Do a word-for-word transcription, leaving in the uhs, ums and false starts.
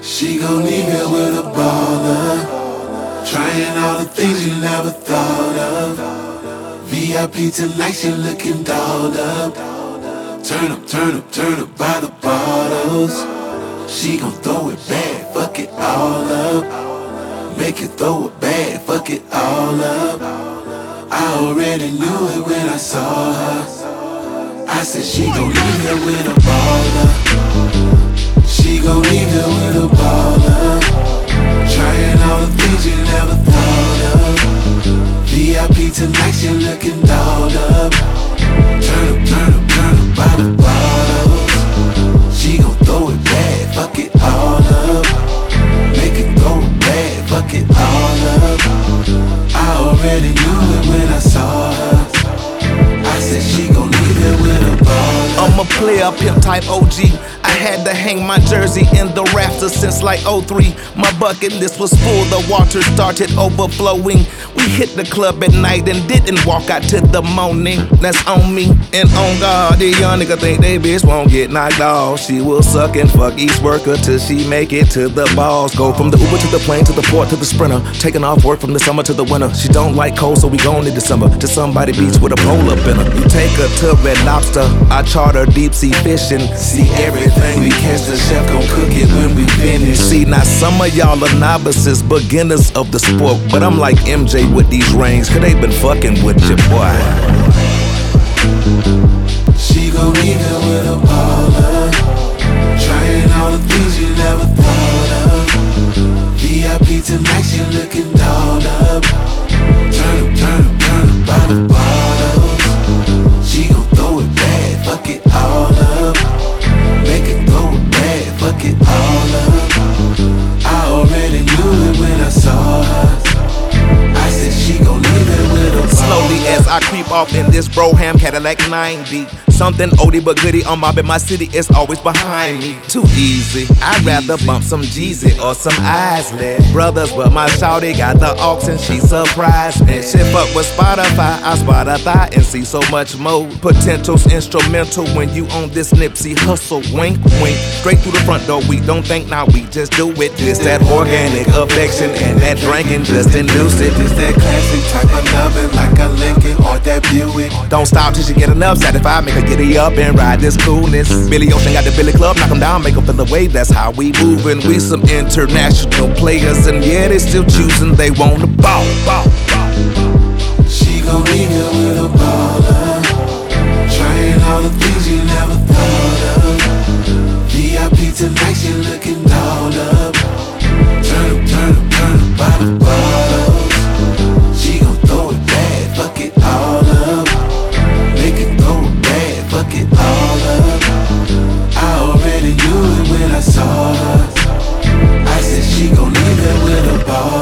She gon' leave here with a baller, trying all the things you never thought of. V I P tonight, she looking dolled up. Turn up, turn up, turn up by the bottles. She gon' throw it back, fuck it all up. Make it throw it back, fuck it all up. I already knew it when I saw her. I said she gon' leave here with a baller. She gon' leave here with a baller, trying all the things you never thought of. V I P tonight, she looking dolled up. Turn up, turn up, turn up by the bottles. She gon' throw it back, fuck it all up. Make it throw it back, fuck it all up. I already knew it when I saw her. I said she gon' leave here with a baller. I'm a player, pimp type O G. I had to hang my jersey in the rafters since like oh three. My bucket list was full, the water started overflowing. We hit the club at night and didn't walk out till the morning. That's on me and on God. The young nigga think they bitch won't get knocked off. She will suck and fuck each worker till she make it to the balls. Go from the Uber to the plane to the port to the Sprinter, taking off work from the summer to the winter. She don't like cold, so we gone in December to somebody beach with a pole up in her. You take her to Red Lobster, I charter deep sea fishing. See everything we catch, the chef gon' cook it when we finish. See, now some of y'all are novices, beginners of the sport, but I'm like M J with these rings, cause they been fucking with your boy. She gon' leave here with a baller, trying all the things you never thought of. V I P tonight, she looking dolled up. Turn up, turn up, turn up by the bottles. She gon' throw it back, fuck it all up. Make it throw it back, fuck it all up. I already knew it when I saw her. I said she gon' leave it with a baller. Slowly as I creep off in this Broham Cadillac ninety. Something oldie but goodie, I'm mobbing my city, it's always behind me. Too easy, I'd rather bump some Jeezy or some Isley Brothers, but my shawty got the aux and she surprised me. Shit fuck with Spotify, I spot a thigh and see so much more. Potential's instrumental when you on this Nipsey hustle. Wink, wink, straight through the front door, we don't think now, we just do it. This that organic affection and that drinking just induce it. This that classic type of loving, like a Lincoln or that Buick. Don't stop till you get enough, satisfied, make her giddy up and ride this coolness. Billy Ocean got the Billy Club, knock 'em down, make 'em feel the wave, that's how we movin'. We some international players and yeah, they still choosing, they wanna ball, ball, ball. She gon' leave here with a baller, trying all the things you never thought of. V I P tonight, she looking dolled up. Turn up, turn up, turn up by the bottles. She gon' throw it back, fuck it all up. Make it throw it back, fuck it all up. I already knew it when I saw her. I said she gon' leave it with a baller.